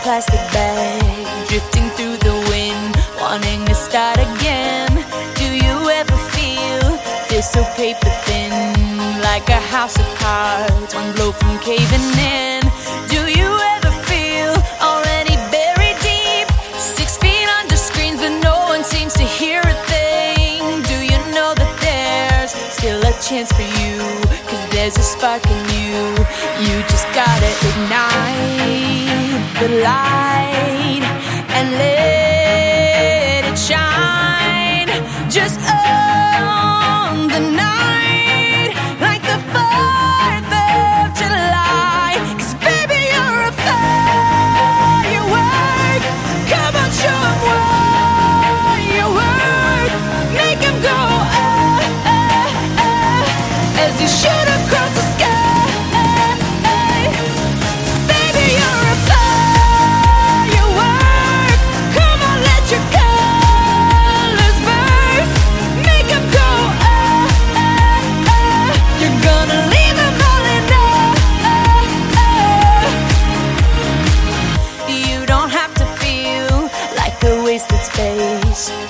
plastic bag, drifting through the wind, wanting to start again. Do you ever feel so paper thin, like a house of cards, one blow from caving in? Do you ever feel already buried deep, 6 feet under screens, but no one seems to hear a thing? Do you know that there's still a chance for you, 'cause there's a spark in you? You just gotta ignite the light and let it shine. Just own the night like the 4th of July. 'Cause baby, you're a firework. Come on, show 'em what you work. Make 'em go as you shoot across the sky. Wasted space,